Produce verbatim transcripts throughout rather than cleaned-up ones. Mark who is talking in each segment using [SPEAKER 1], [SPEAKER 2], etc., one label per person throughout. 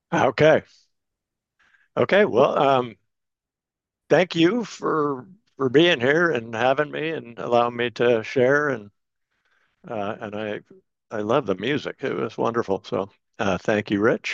[SPEAKER 1] Okay. Okay. Well, um, thank you for for being here and having me and allowing me to share and uh, and I I love the music. It was wonderful. So uh, thank you, Rich.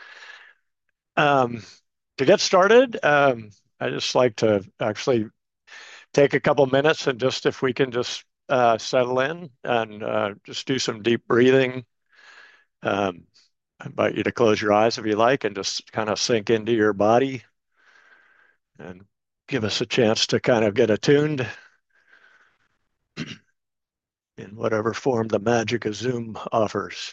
[SPEAKER 1] Um, to get started, um, I just like to actually take a couple minutes and just if we can just uh, settle in and uh, just do some deep breathing. Um, I invite you to close your eyes if you like and just kind of sink into your body and give us a chance to kind of get attuned in whatever form the magic of Zoom offers.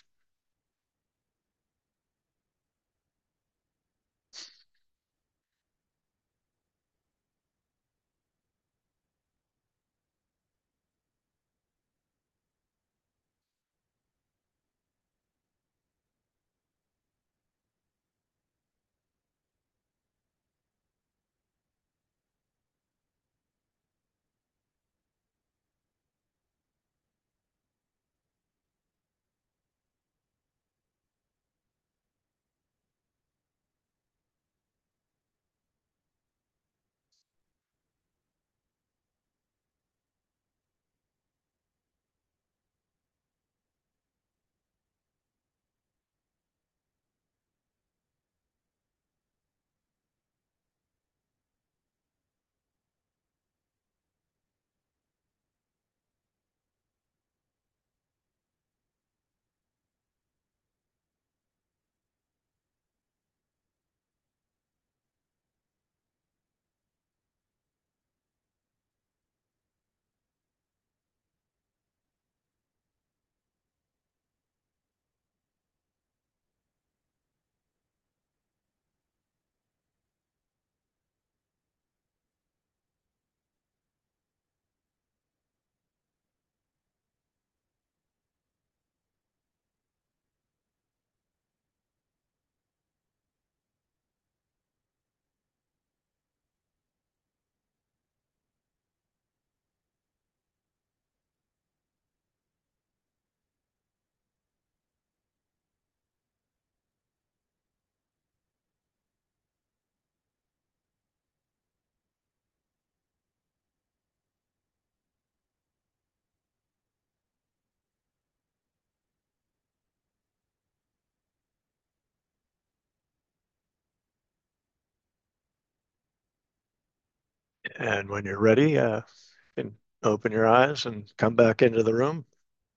[SPEAKER 1] And when you're ready, uh, you can open your eyes and come back into the room.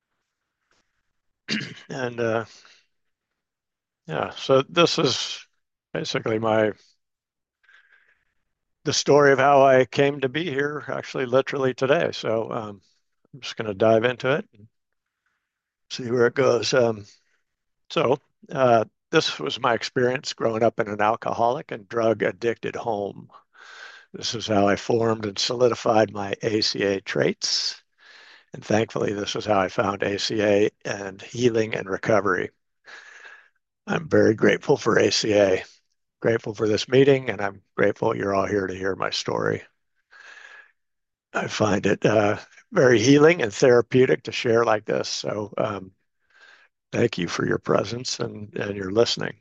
[SPEAKER 1] And uh, yeah, so this is basically my the story of how I came to be here, actually, literally today. So um, I'm just going to dive into it and see where it goes. Um, so uh, this was my experience growing up in an alcoholic and drug addicted home. This is how I formed and solidified my A C A traits. And thankfully, this is how I found A C A and healing and recovery. I'm very grateful for A C A, grateful for this meeting, and I'm grateful you're all here to hear my story. I find it uh, very healing and therapeutic to share like this. So um, thank you for your presence and, and your listening.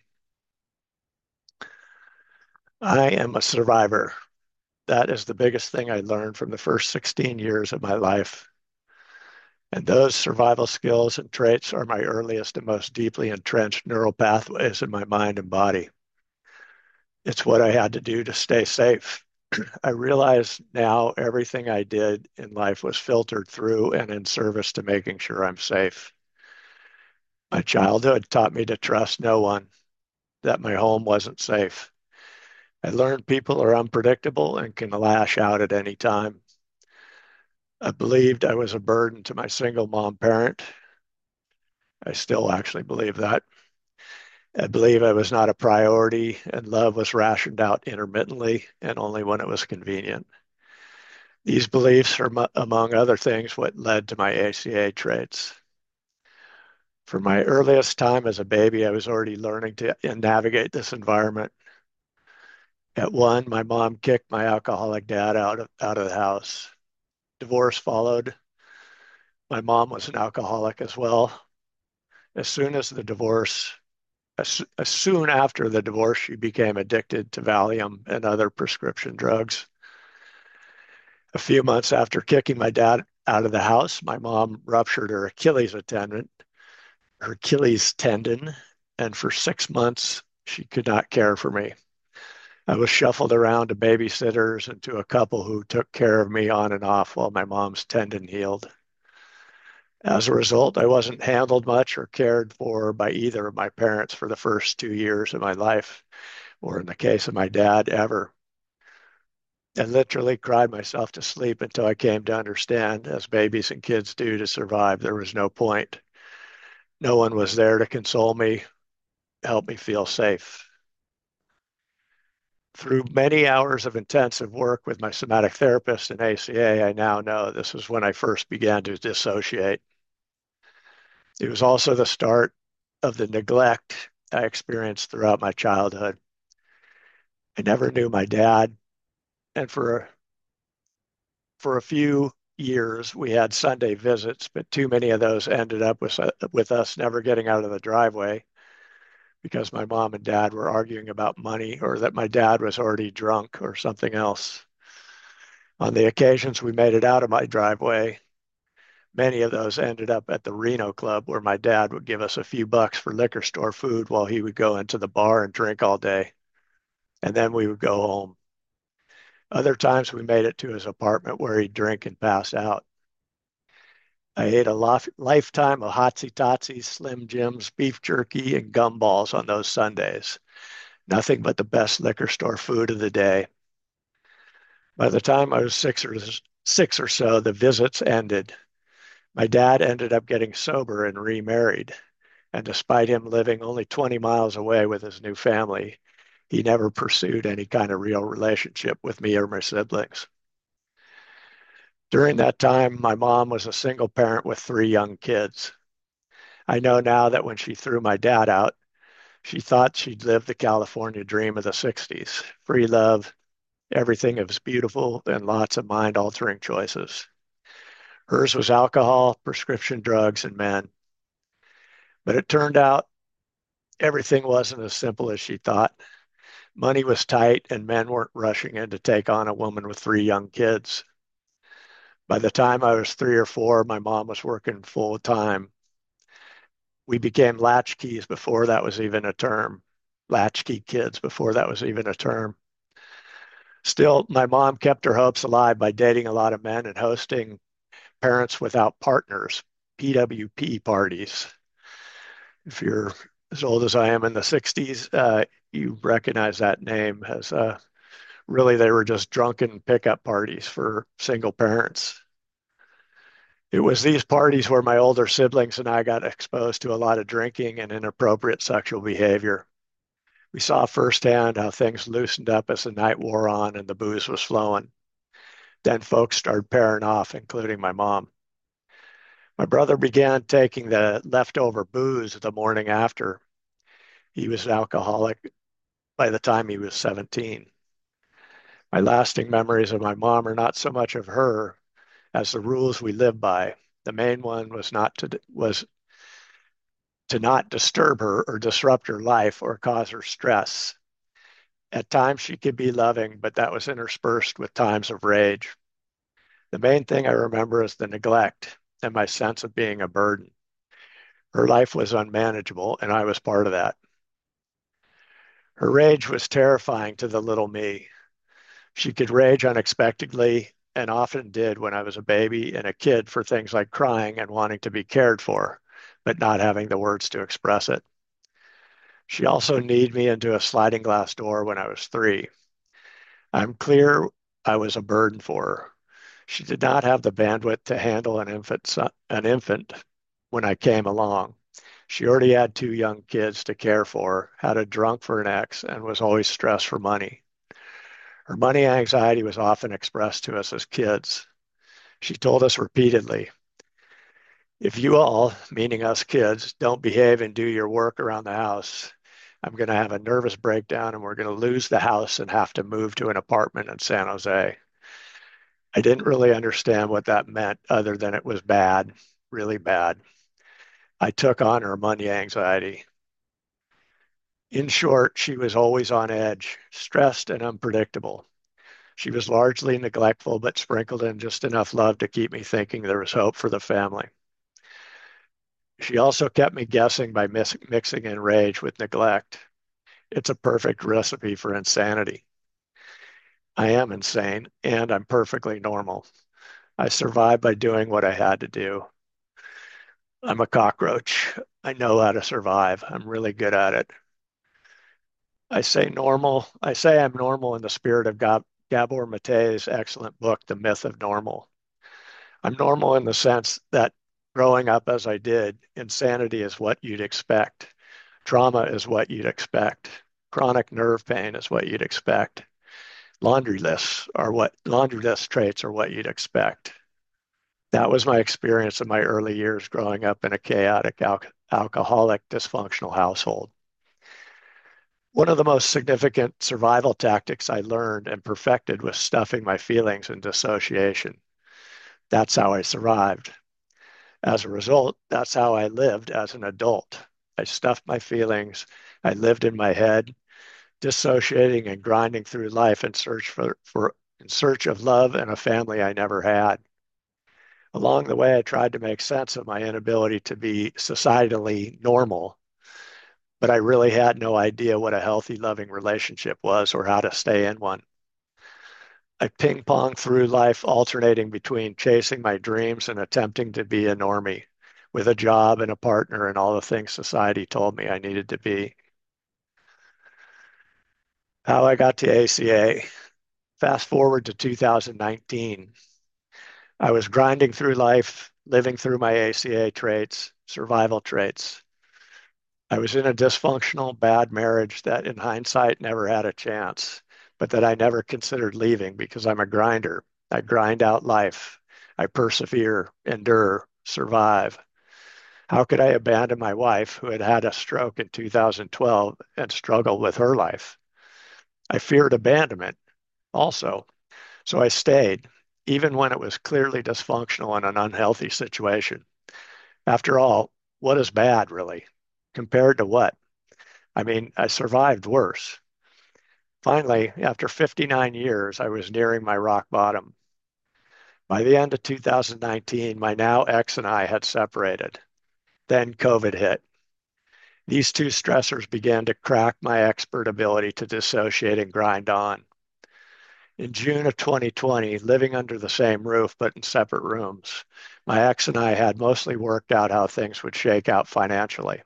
[SPEAKER 1] I am a survivor. That is the biggest thing I learned from the first sixteen years of my life. And those survival skills and traits are my earliest and most deeply entrenched neural pathways in my mind and body. It's what I had to do to stay safe. I realize now everything I did in life was filtered through and in service to making sure I'm safe. My childhood taught me to trust no one, that my home wasn't safe. I learned people are unpredictable and can lash out at any time. I believed I was a burden to my single mom parent. I still actually believe that. I believe I was not a priority and love was rationed out intermittently and only when it was convenient. These beliefs are, among other things, what led to my A C A traits. From my earliest time as a baby, I was already learning to navigate this environment. At one, my mom kicked my alcoholic dad out of, out of the house. Divorce followed. My mom was an alcoholic as well. As soon as the divorce, As, as soon after the divorce, she became addicted to Valium and other prescription drugs. A few months after kicking my dad out of the house, my mom ruptured her Achilles tendon, her Achilles tendon, and for six months she could not care for me. I was shuffled around to babysitters and to a couple who took care of me on and off while my mom's tendon healed. As a result, I wasn't handled much or cared for by either of my parents for the first two years of my life, or in the case of my dad, ever. I literally cried myself to sleep until I came to understand, as babies and kids do to survive, there was no point. No one was there to console me, help me feel safe. Through many hours of intensive work with my somatic therapist and A C A, I now know this was when I first began to dissociate. It was also the start of the neglect I experienced throughout my childhood. I never knew my dad, and for a, for a few years we had Sunday visits, but too many of those ended up with, with us never getting out of the driveway because my mom and dad were arguing about money or that my dad was already drunk or something else. On the occasions we made it out of my driveway, many of those ended up at the Reno Club where my dad would give us a few bucks for liquor store food while he would go into the bar and drink all day. And then we would go home. Other times we made it to his apartment where he'd drink and pass out. I ate a lof- lifetime of Hotsy Totsies, Slim Jims, beef jerky, and gumballs on those Sundays. Nothing but the best liquor store food of the day. By the time I was six or six or so, the visits ended. My dad ended up getting sober and remarried. And despite him living only twenty miles away with his new family, he never pursued any kind of real relationship with me or my siblings. During that time, my mom was a single parent with three young kids. I know now that when she threw my dad out, she thought she'd lived the California dream of the sixties. Free love, everything was beautiful, and lots of mind-altering choices. Hers was alcohol, prescription drugs, and men. But it turned out everything wasn't as simple as she thought. Money was tight, and men weren't rushing in to take on a woman with three young kids. By the time I was three or four, my mom was working full time. We became latchkeys before that was even a term. Latchkey kids before that was even a term. Still, my mom kept her hopes alive by dating a lot of men and hosting parents without partners, P W P parties. If you're as old as I am in the sixties, uh, you recognize that name as uh, really they were just drunken pickup parties for single parents. It was these parties where my older siblings and I got exposed to a lot of drinking and inappropriate sexual behavior. We saw firsthand how things loosened up as the night wore on and the booze was flowing. Then folks started pairing off, including my mom. My brother began taking the leftover booze the morning after. He was an alcoholic by the time he was seventeen. My lasting memories of my mom are not so much of her as the rules we lived by. The main one was not to was to not disturb her or disrupt her life or cause her stress. At times she could be loving, but that was interspersed with times of rage. The main thing I remember is the neglect and my sense of being a burden. Her life was unmanageable, and I was part of that. Her rage was terrifying to the little me. She could rage unexpectedly and often did when I was a baby and a kid for things like crying and wanting to be cared for, but not having the words to express it. She also kneed me into a sliding glass door when I was three. I'm clear I was a burden for her. She did not have the bandwidth to handle an infant, an infant when I came along. She already had two young kids to care for, had a drunk for an ex, and was always stressed for money. Her money anxiety was often expressed to us as kids. She told us repeatedly, if you all, meaning us kids, don't behave and do your work around the house, I'm going to have a nervous breakdown and we're going to lose the house and have to move to an apartment in San Jose. I didn't really understand what that meant other than it was bad, really bad. I took on her money anxiety. In short, she was always on edge, stressed and unpredictable. She was largely neglectful, but sprinkled in just enough love to keep me thinking there was hope for the family. She also kept me guessing by mis- mixing in rage with neglect. It's a perfect recipe for insanity. I am insane, and I'm perfectly normal. I survived by doing what I had to do. I'm a cockroach. I know how to survive. I'm really good at it. I say normal. I say I'm normal in the spirit of Gab- Gabor Mate's excellent book, The Myth of Normal. I'm normal in the sense that growing up as I did, insanity is what you'd expect. Trauma is what you'd expect. Chronic nerve pain is what you'd expect. Laundry lists are what laundry list traits are what you'd expect. That was my experience in my early years growing up in a chaotic al- alcoholic dysfunctional household. One of the most significant survival tactics I learned and perfected was stuffing my feelings in dissociation. That's how I survived. As a result, that's how I lived as an adult. I stuffed my feelings. I lived in my head, dissociating and grinding through life in search for, for in search of love and a family I never had. Along the way, I tried to make sense of my inability to be societally normal, but I really had no idea what a healthy, loving relationship was or how to stay in one. I ping ponged through life, alternating between chasing my dreams and attempting to be a normie with a job and a partner and all the things society told me I needed to be. How I got to A C A. Fast forward to two thousand nineteen. I was grinding through life, living through my A C A traits, survival traits. I was in a dysfunctional, bad marriage that in hindsight never had a chance, but that I never considered leaving because I'm a grinder. I grind out life. I persevere, endure, survive. How could I abandon my wife who had had a stroke in two thousand twelve and struggled with her life? I feared abandonment also, so I stayed, even when it was clearly dysfunctional and an unhealthy situation. After all, what is bad, really? Compared to what? I mean, I survived worse. Finally, after fifty-nine years, I was nearing my rock bottom. By the end of two thousand nineteen, my now ex and I had separated. Then COVID hit. These two stressors began to crack my expert ability to dissociate and grind on. In June of twenty twenty, living under the same roof but in separate rooms, my ex and I had mostly worked out how things would shake out financially.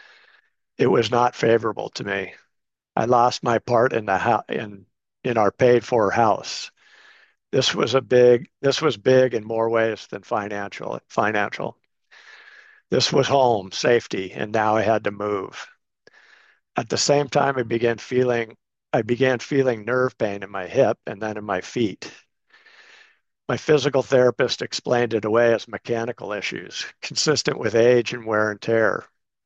[SPEAKER 1] It was not favorable to me. I lost my part in the ho- in in our paid for house. This was a big this was big in more ways than financial financial. This was home, safety, and now I had to move. At the same time I began feeling I began feeling nerve pain in my hip and then in my feet. My physical therapist explained it away as mechanical issues, consistent with age and wear and tear.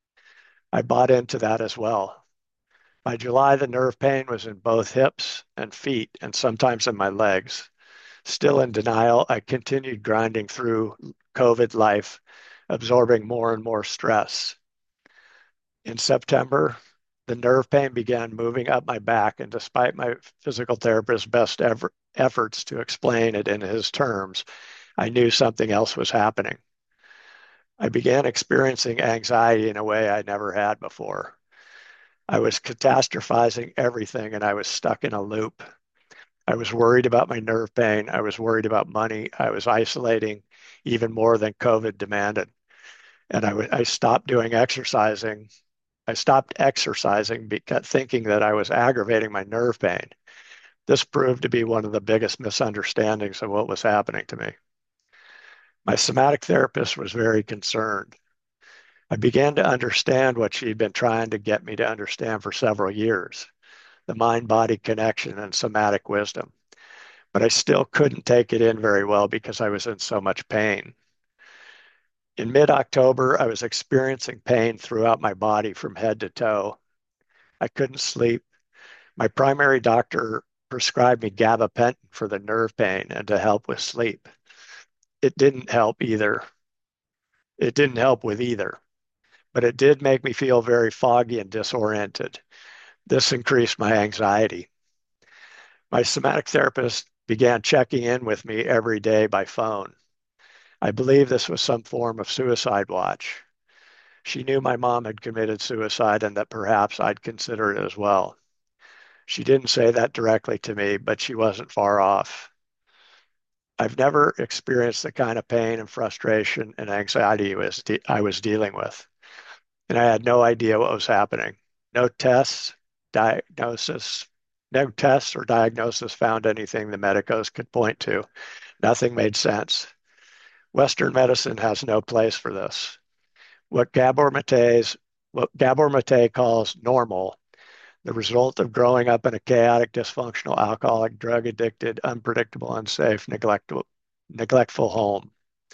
[SPEAKER 1] I bought into that as well. By July, the nerve pain was in both hips and feet, and sometimes in my legs. Still in denial, I continued grinding through COVID life, absorbing more and more stress. In September, the nerve pain began moving up my back, and despite my physical therapist's best ever, efforts to explain it in his terms, I knew something else was happening. I began experiencing anxiety in a way I never had before. I was catastrophizing everything, and I was stuck in a loop. I was worried about my nerve pain. I was worried about money. I was isolating even more than COVID demanded. And I, w- I stopped doing exercising. I stopped exercising because thinking that I was aggravating my nerve pain. This proved to be one of the biggest misunderstandings of what was happening to me. My somatic therapist was very concerned. I began to understand what she'd been trying to get me to understand for several years, the mind-body connection and somatic wisdom. But I still couldn't take it in very well because I was in so much pain. In mid October, I was experiencing pain throughout my body from head to toe. I couldn't sleep. My primary doctor prescribed me gabapentin for the nerve pain and to help with sleep. It didn't help either. It didn't help with either, but it did make me feel very foggy and disoriented. This increased my anxiety. My somatic therapist began checking in with me every day by phone. I believe this was some form of suicide watch. She knew my mom had committed suicide and that perhaps I'd consider it as well. She didn't say that directly to me, but she wasn't far off. I've never experienced the kind of pain and frustration and anxiety was de- I was dealing with, and I had no idea what was happening. No tests, diagnosis, no tests or diagnosis found anything the medicos could point to. Nothing made sense. Western medicine has no place for this. What Gabor Mate's what Gabor Mate calls normal, the result of growing up in a chaotic, dysfunctional, alcoholic, drug addicted, unpredictable, unsafe, neglectful, neglectful home.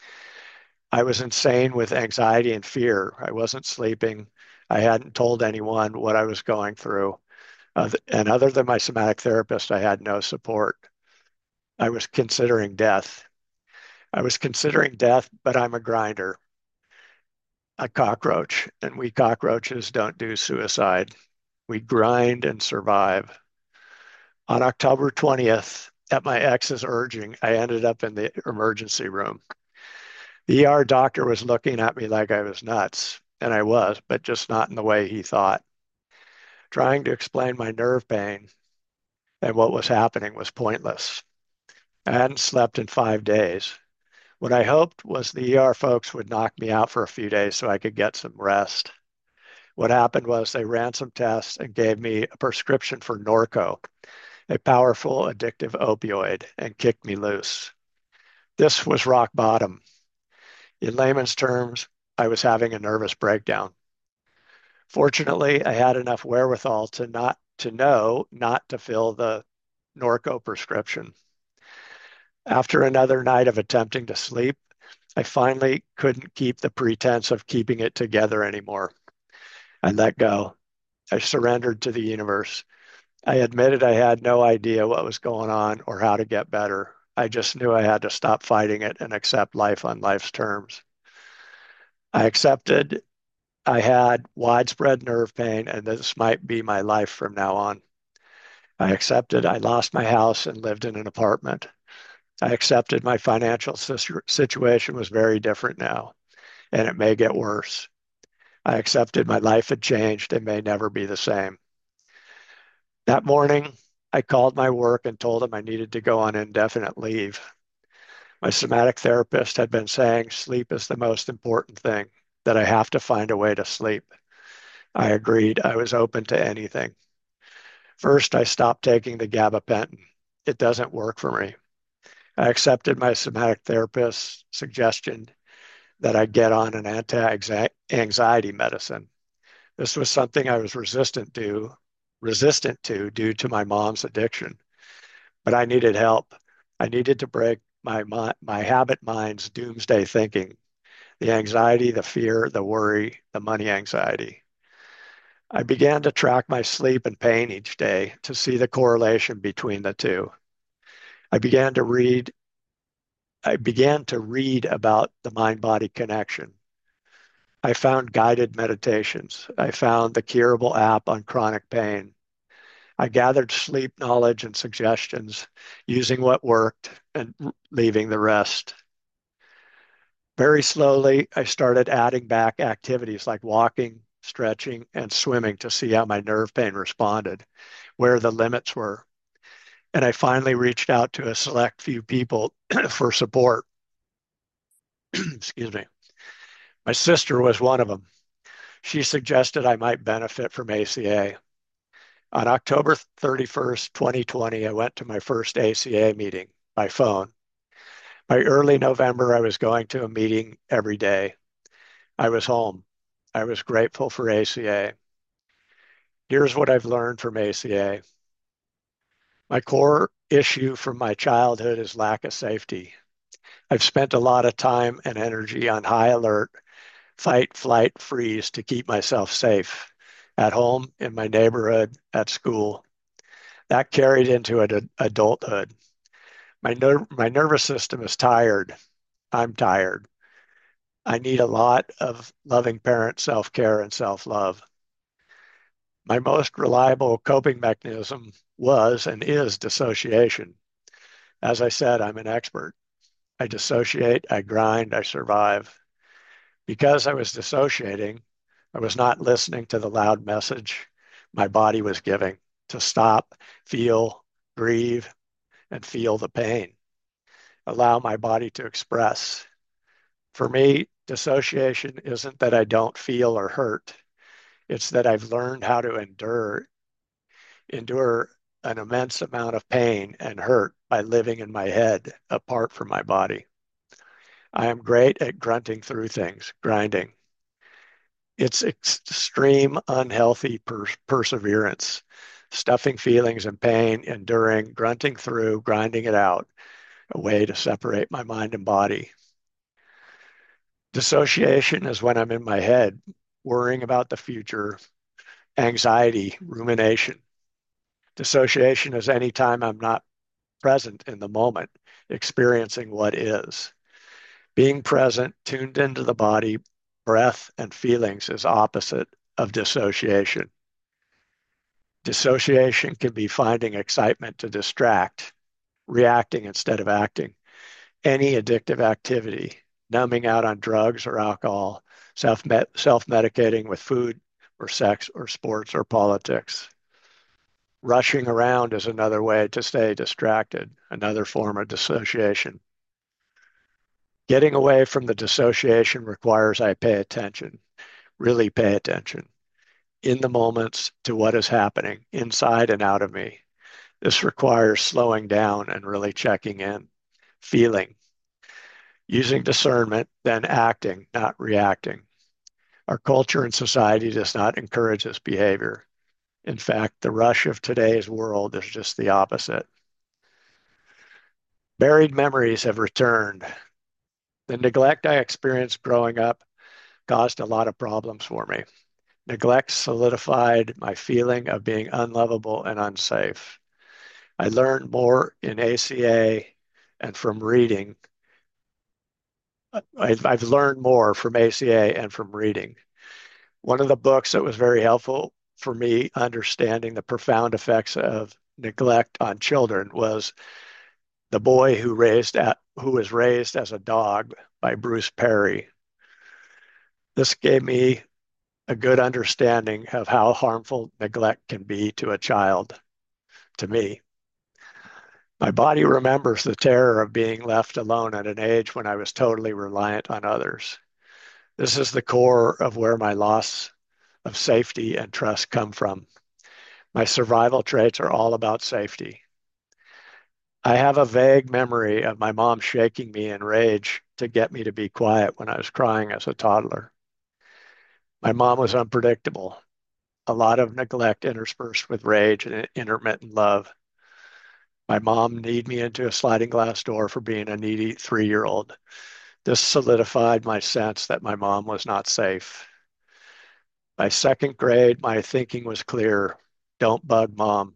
[SPEAKER 1] I was insane with anxiety and fear. I wasn't sleeping. I hadn't told anyone what I was going through. Uh, and other than my somatic therapist, I had no support. I was considering death. I was considering death, but I'm a grinder, a cockroach, and we cockroaches don't do suicide. We grind and survive. On October twentieth, at my ex's urging, I ended up in the emergency room. The E R doctor was looking at me like I was nuts, and I was, but just not in the way he thought. Trying to explain my nerve pain and what was happening was pointless. I hadn't slept in five days. What I hoped was the E R folks would knock me out for a few days so I could get some rest. What happened was they ran some tests and gave me a prescription for Norco, a powerful addictive opioid, and kicked me loose. This was rock bottom. In layman's terms, I was having a nervous breakdown. Fortunately, I had enough wherewithal to not to know not to fill the Norco prescription. After another night of attempting to sleep, I finally couldn't keep the pretense of keeping it together anymore. I let go. I surrendered to the universe. I admitted I had no idea what was going on or how to get better. I just knew I had to stop fighting it and accept life on life's terms. I accepted I had widespread nerve pain and this might be my life from now on. I accepted I lost my house and lived in an apartment. I accepted my financial situation was very different now and it may get worse. I accepted my life had changed and may never be the same. That morning, I called my work and told them I needed to go on indefinite leave. My somatic therapist had been saying sleep is the most important thing, that I have to find a way to sleep. I agreed. I was open to anything. First, I stopped taking the gabapentin. It doesn't work for me. I accepted my somatic therapist's suggestion that I get on an anti-anxiety medicine. This was something I was resistant to, resistant to due to my mom's addiction. But I needed help. I needed to break my my habit mind's doomsday thinking, the anxiety, the fear, the worry, the money anxiety. I began to track my sleep and pain each day to see the correlation between the two. I began to read I began to read about the mind-body connection. I found guided meditations. I found the Curable app on chronic pain. I gathered sleep knowledge and suggestions, using what worked and leaving the rest. Very slowly, I started adding back activities like walking, stretching, and swimming to see how my nerve pain responded, where the limits were. And I finally reached out to a select few people for support. Excuse me. My sister was one of them. She suggested I might benefit from A C A. On October thirty-first, twenty twenty, I went to my first A C A meeting by phone. By early November, I was going to a meeting every day. I was home. I was grateful for A C A. Here's what I've learned from A C A. My core issue from my childhood is lack of safety. I've spent a lot of time and energy on high alert, fight, flight, freeze to keep myself safe at home, in my neighborhood, at school. That carried into ad- adulthood. My, ner- my nervous system is tired. I'm tired. I need a lot of loving parent self care and self love. My most reliable coping mechanism was and is dissociation. As I said, I'm an expert. I dissociate, I grind, I survive. Because I was dissociating, I was not listening to the loud message my body was giving to stop, feel, grieve, and feel the pain. Allow my body to express. For me, dissociation isn't that I don't feel or hurt. It's that I've learned how to endure, endure an immense amount of pain and hurt by living in my head apart from my body. I am great at grunting through things, grinding. It's extreme, unhealthy per- perseverance, stuffing feelings and pain, enduring, grunting through, grinding it out, a way to separate my mind and body. Dissociation is when I'm in my head, worrying about the future, anxiety, rumination. Dissociation is any time I'm not present in the moment, experiencing what is. Being present, tuned into the body, breath, and feelings is opposite of dissociation. Dissociation can be finding excitement to distract, reacting instead of acting, any addictive activity, numbing out on drugs or alcohol, self self-medicating with food or sex or sports or politics. Rushing around is another way to stay distracted, another form of dissociation. Getting away from the dissociation requires I pay attention, really pay attention in the moments to what is happening inside and out of me. This requires slowing down and really checking in, feeling, using discernment, then acting, not reacting. Our culture and society does not encourage this behavior. In fact, the rush of today's world is just the opposite. Buried memories have returned. The neglect I experienced growing up caused a lot of problems for me. Neglect solidified my feeling of being unlovable and unsafe. I learned more in A C A and from reading. I've, I've learned more from A C A and from reading. One of the books that was very helpful for me understanding the profound effects of neglect on children was The Boy Who Raised at, Who Was Raised as a Dog by Bruce Perry. This gave me a good understanding of how harmful neglect can be to a child, to me. My body remembers the terror of being left alone at an age when I was totally reliant on others. This is the core of where my loss of safety and trust come from. My survival traits are all about safety. I have a vague memory of my mom shaking me in rage to get me to be quiet when I was crying as a toddler. My mom was unpredictable, a lot of neglect interspersed with rage and intermittent love. My mom kneed me into a sliding glass door for being a needy three-year-old. This solidified my sense that my mom was not safe. By second grade, my thinking was clear. Don't bug mom.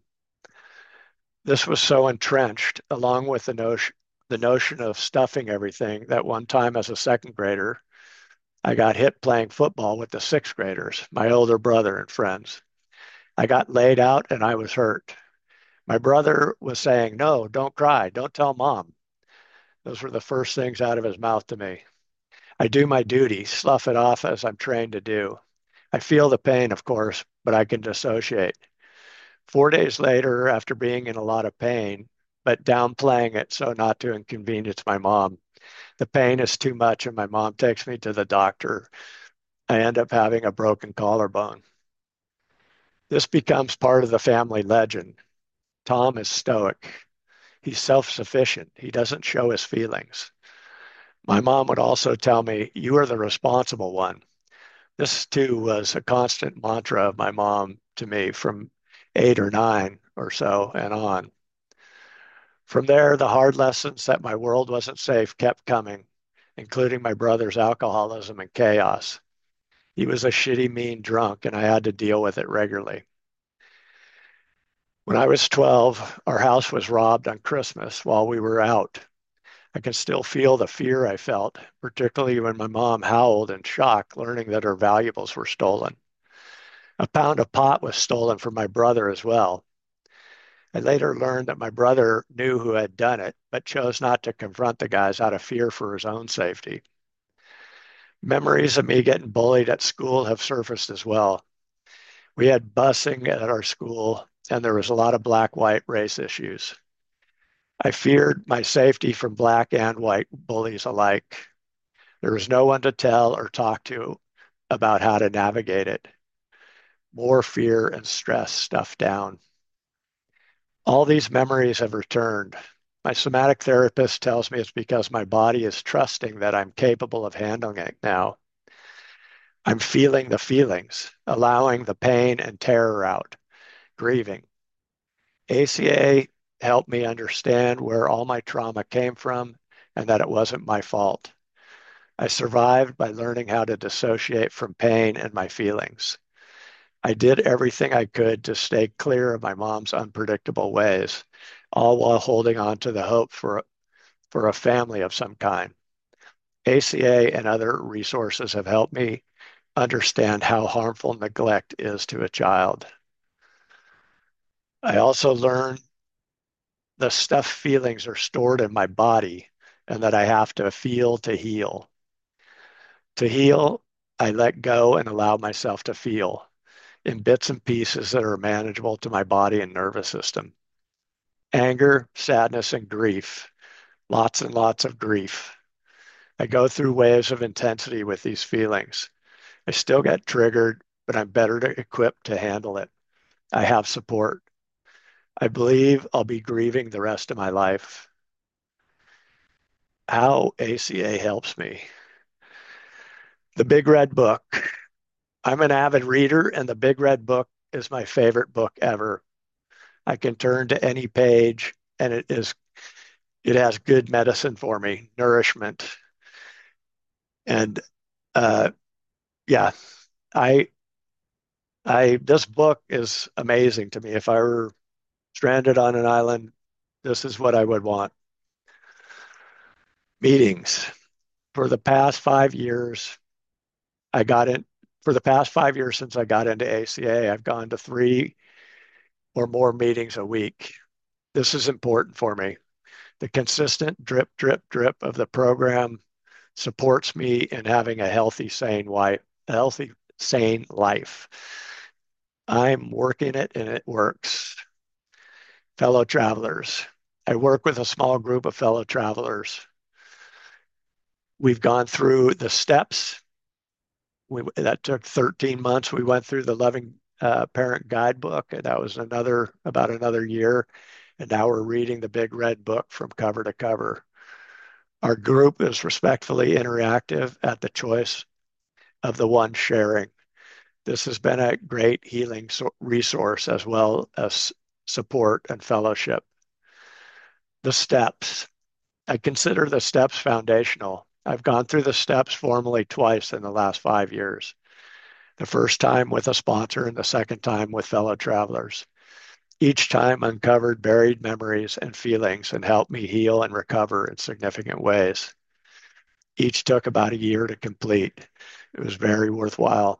[SPEAKER 1] This was so entrenched, along with the notion, the notion of stuffing everything, that one time as a second grader, I got hit playing football with the sixth graders, my older brother and friends. I got laid out and I was hurt. My brother was saying, "No, don't cry. Don't tell mom." Those were the first things out of his mouth to me. I do my duty, slough it off as I'm trained to do. I feel the pain, of course, but I can dissociate. Four days later, after being in a lot of pain, but downplaying it so not to inconvenience my mom, the pain is too much and my mom takes me to the doctor. I end up having a broken collarbone. This becomes part of the family legend. Tom is stoic. He's self-sufficient. He doesn't show his feelings. My mom would also tell me, "You are the responsible one." This too was a constant mantra of my mom to me from eight or nine or so and on. From there, the hard lessons that my world wasn't safe kept coming, including my brother's alcoholism and chaos. He was a shitty, mean drunk, and I had to deal with it regularly. When I was twelve, our house was robbed on Christmas while we were out. I can still feel the fear I felt, particularly when my mom howled in shock, learning that her valuables were stolen. A pound of pot was stolen from my brother as well. I later learned that my brother knew who had done it, but chose not to confront the guys out of fear for his own safety. Memories of me getting bullied at school have surfaced as well. We had busing at our school, and there was a lot of black-white race issues. I feared my safety from black and white bullies alike. There was no one to tell or talk to about how to navigate it. More fear and stress stuffed down. All these memories have returned. My somatic therapist tells me it's because my body is trusting that I'm capable of handling it now. I'm feeling the feelings, allowing the pain and terror out, grieving. A C A helped me understand where all my trauma came from and that it wasn't my fault. I survived by learning how to dissociate from pain and my feelings. I did everything I could to stay clear of my mom's unpredictable ways, all while holding on to the hope for, for a family of some kind. A C A and other resources have helped me understand how harmful neglect is to a child. I also learned the stuffed feelings are stored in my body and that I have to feel to heal. To heal, I let go and allow myself to feel in bits and pieces that are manageable to my body and nervous system. Anger, sadness, and grief. Lots and lots of grief. I go through waves of intensity with these feelings. I still get triggered, but I'm better to, equipped to handle it. I have support. I believe I'll be grieving the rest of my life. How A C A helps me. The Big Red Book. I'm an avid reader, and the Big Red Book is my favorite book ever. I can turn to any page, and it is it has good medicine for me, nourishment, and uh, yeah, I I this book is amazing to me. If I were stranded on an island, this is what I would want. Meetings. For the past five years, I got in. For the past five years since I got into A C A, I've gone to three or more meetings a week. This is important for me. The consistent drip, drip, drip of the program supports me in having a healthy, sane life, a healthy, sane life. I'm working it and it works. Fellow travelers. I work with a small group of fellow travelers. We've gone through the steps. We, that took thirteen months. We went through the Loving uh, Parent Guidebook, and that was another about another year. And now we're reading the Big Red Book from cover to cover. Our group is respectfully interactive at the choice of the one sharing. This has been a great healing resource as well as support and fellowship. The steps. I consider the steps foundational. I've gone through the steps formally twice in the last five years. The first time with a sponsor and the second time with fellow travelers. Each time uncovered buried memories and feelings and helped me heal and recover in significant ways. Each took about a year to complete. It was very worthwhile.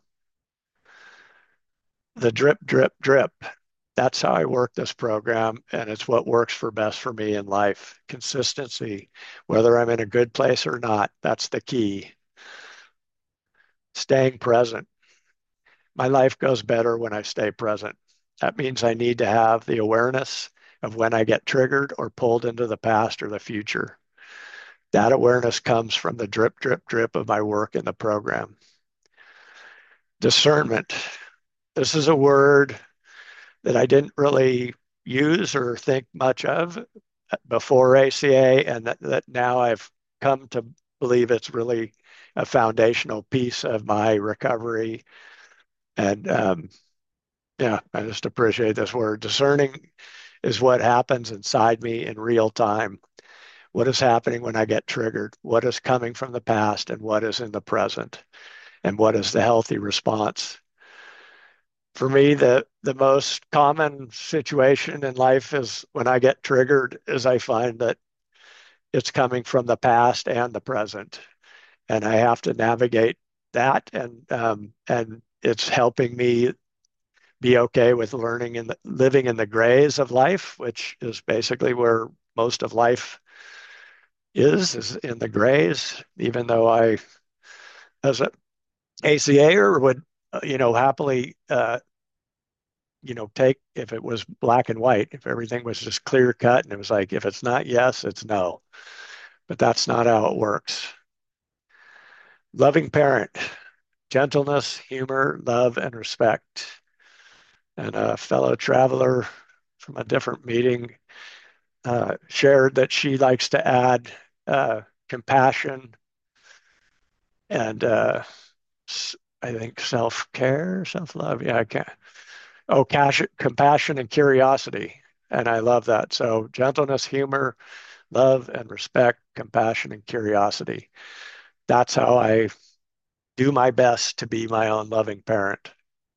[SPEAKER 1] The drip, drip, drip. That's how I work this program, and it's what works for best for me in life. Consistency, whether I'm in a good place or not, that's the key. Staying present. My life goes better when I stay present. That means I need to have the awareness of when I get triggered or pulled into the past or the future. That awareness comes from the drip, drip, drip of my work in the program. Discernment. This is a word that I didn't really use or think much of before A C A, and that, that now I've come to believe it's really a foundational piece of my recovery. And um, yeah, I just appreciate this word. Discerning is what happens inside me in real time. What is happening when I get triggered? What is coming from the past and what is in the present? And what is the healthy response? For me, the, the most common situation in life is when I get triggered is I find that it's coming from the past and the present. And I have to navigate that. And, um, and it's helping me be okay with learning and living in the grays of life, which is basically where most of life is, is in the grays, even though I, as an A C A-er, would, uh, you know, happily, uh, you know, take if it was black and white, if everything was just clear cut and it was like, if it's not yes, it's no. But that's not how it works. Loving parent, gentleness, humor, love, and respect. And a fellow traveler from a different meeting uh, shared that she likes to add uh, compassion and uh, I think self care, self love. Yeah, I can't. Oh, cash, compassion and curiosity. And I love that. So, gentleness, humor, love, and respect, compassion, and curiosity. That's how I do my best to be my own loving parent.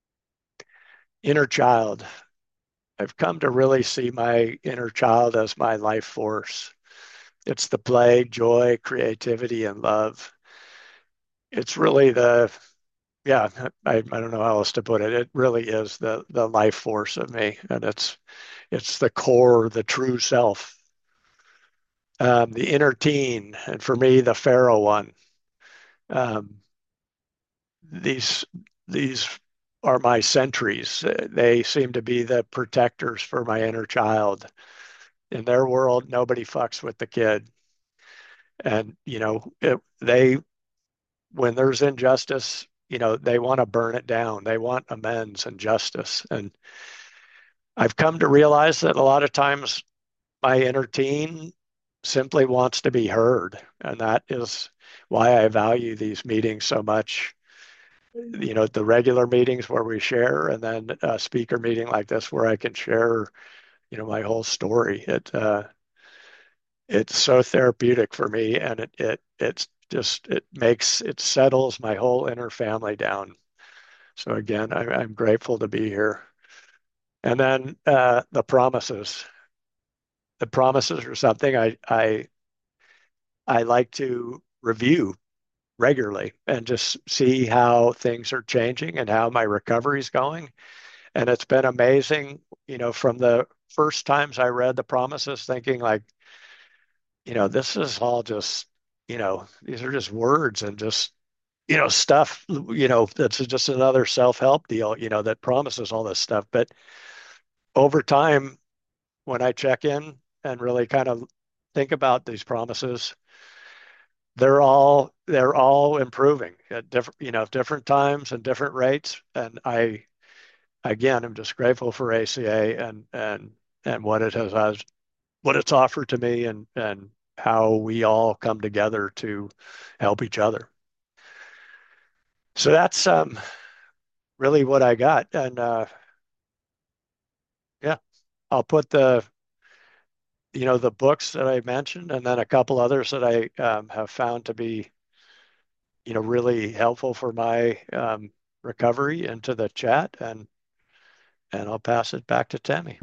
[SPEAKER 1] Inner child. I've come to really see my inner child as my life force. It's the play, joy, creativity, and love. It's really the, yeah, I, I don't know how else to put it. It really is the the life force of me, and it's it's the core, the true self, um, the inner teen, and for me, the Pharaoh one. Um, these these are my sentries. They seem to be the protectors for my inner child. In their world, nobody fucks with the kid, and you know it, they when there's injustice, you know they want to burn it down. They want amends and justice, and I've come to realize that a lot of times my inner teen simply wants to be heard. And that is why I value these meetings so much. You know, the regular meetings where we share, and then a speaker meeting like this where I can share, you know, my whole story. It uh, it's so therapeutic for me, and it it it's just it makes it settles my whole inner family down. So again, I, I'm grateful to be here. And then uh, the promises. The promises are something I I I like to review regularly and just see how things are changing and how my recovery is going. And it's been amazing, you know, from the first times I read the promises, thinking like, you know, this is all just, you know, these are just words and just, you know, stuff, you know, that's just another self-help deal, you know, that promises all this stuff. But over time, when I check in and really kind of think about these promises, they're all they're all improving at different you know different times and different rates. And I again I'm just grateful for A C A and and and what it has has what it's offered to me, and and how we all come together to help each other. So that's um really what I got. And uh yeah, I'll put the you know the books that I mentioned and then a couple others that I um, have found to be you know really helpful for my um, recovery into the chat, and and I'll pass it back to Tammy.